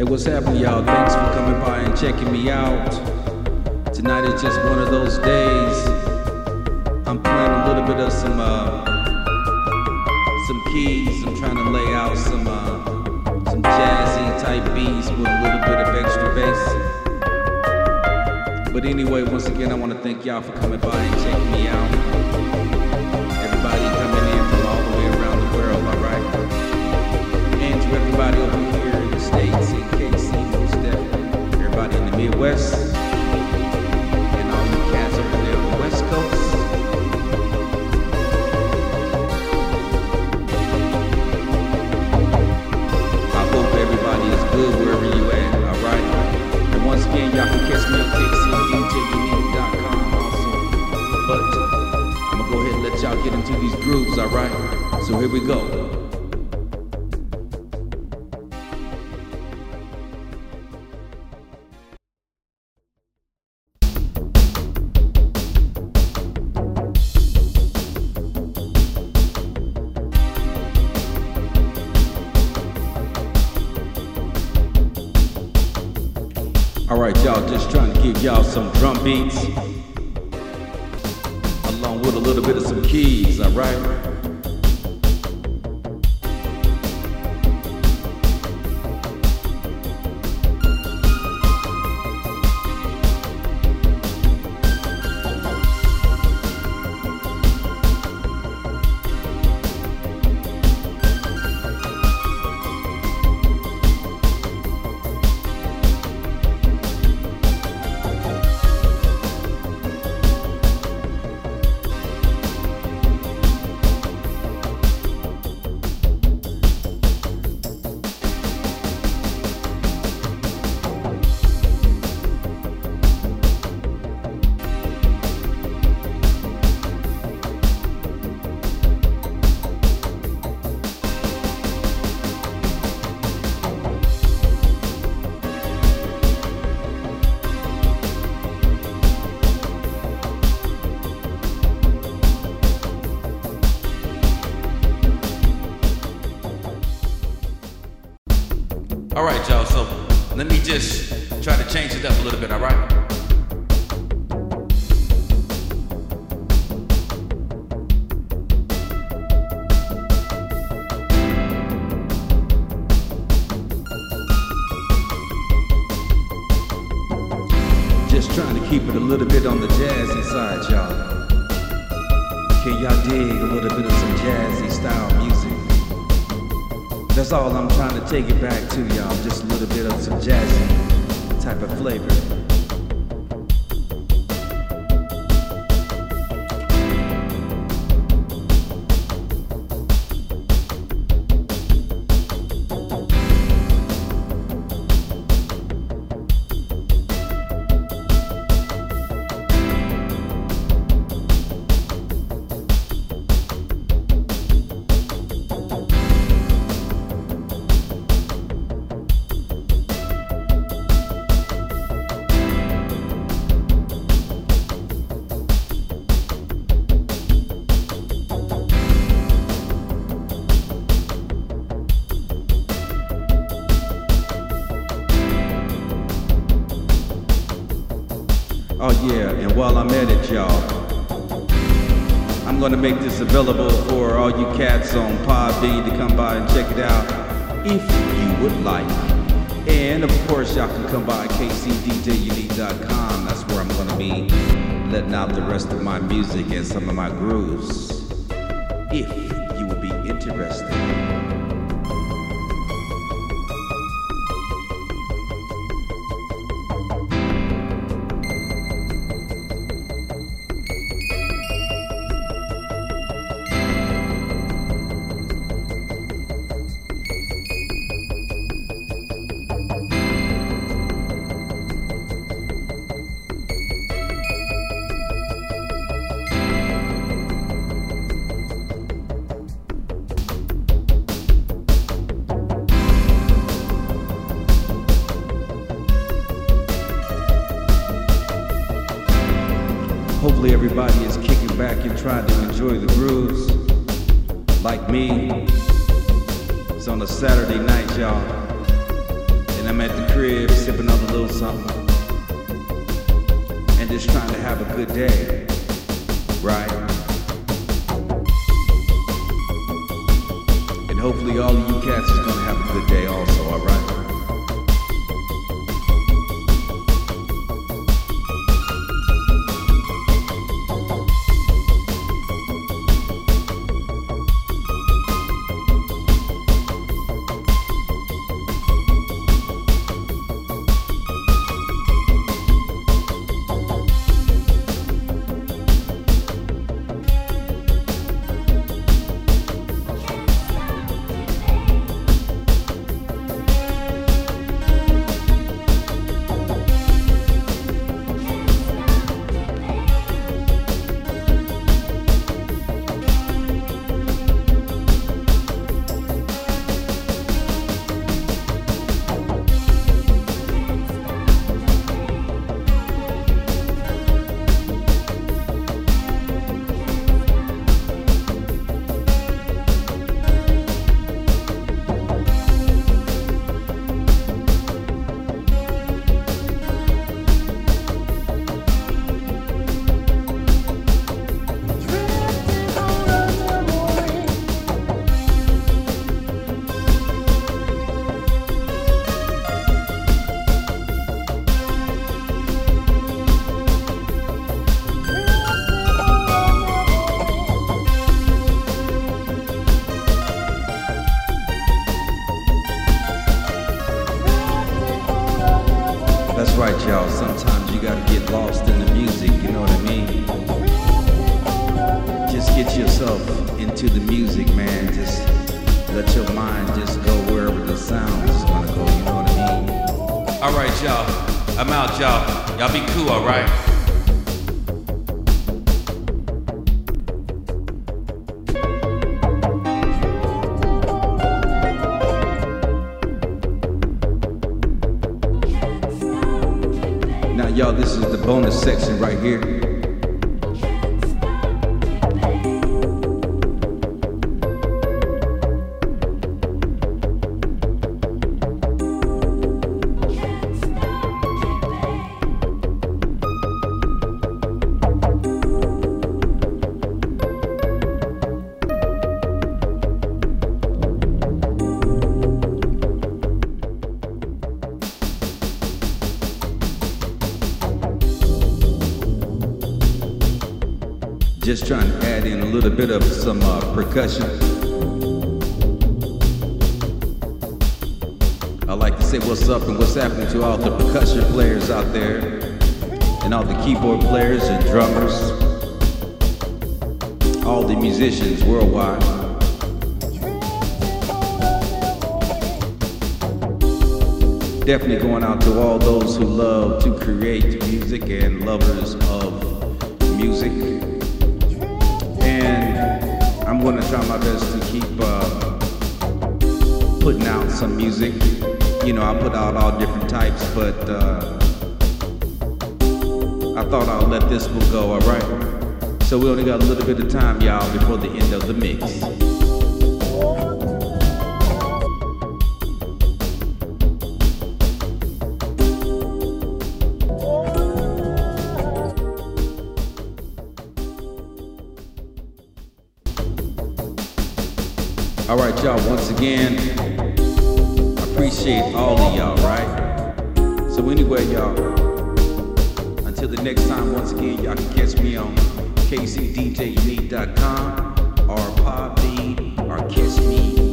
What's happening, y'all? Thanks for coming by and checking me out. Tonight is just one of those days. I'm playing a little bit of some keys. I'm trying to lay out some jazzy type beats with a little bit of extra bass. But anyway, once again, I want to thank y'all for coming by and checking me out. Everybody coming in from all the way around the world, all right? And to everybody over here in the States, in KC, most definitely. Everybody in the Midwest, and all you cats over there on the West Coast. I hope everybody is good wherever you at, all right? And once again, y'all can catch me on KCDJUnique.com also. But I'm gonna go ahead and let y'all get into these grooves, all right? So here we go. Alright, y'all, just trying to give y'all some drum beats along with a little bit of some keys, alright? All right, y'all, so let me just try to change it up a little bit, all right? Just trying to keep it a little bit on the jazzy side, y'all. Can y'all dig a little bit of some jazzy style music? That's all I'm trying to take it back to, y'all. Just a little bit of some jazzy type of flavor. Oh yeah, and while I'm at it, y'all, I'm gonna make this available for all you cats on Podbean to come by and check it out if you would like. And of course, y'all can come by KCDJUnique.com. That's where I'm gonna be letting out the rest of my music and some of my grooves, if you would be interested. Hopefully everybody is kicking back and trying to enjoy the grooves like me. It's on a Saturday night, y'all, and I'm at the crib sipping on a little something and just trying to have a good day, right? And hopefully all of you cats is gonna have a good day also, all right? That's right, y'all. Sometimes you gotta get lost in the music, you know what I mean? Just get yourself into the music, man. Just let your mind just go wherever the sound is gonna go, you know what I mean? All right, y'all. I'm out, y'all. Y'all be cool, all right? Now, y'all, this is the bonus section right here. Just trying to add in a little bit of some percussion. I like to say what's up and what's happening to all the percussion players out there and all the keyboard players and drummers, all the musicians worldwide. Definitely going out to all those who love to create music and lovers of music. And I'm going to try my best to keep putting out some music. You know, I put out all different types, but I thought I'll let this one go, all right? So we only got a little bit of time, y'all, before the end of the mix. All right, y'all, once again, I appreciate all of y'all, right? So anyway, y'all, until the next time, once again, y'all can catch me on kcdjunique.com or Podbean or catch me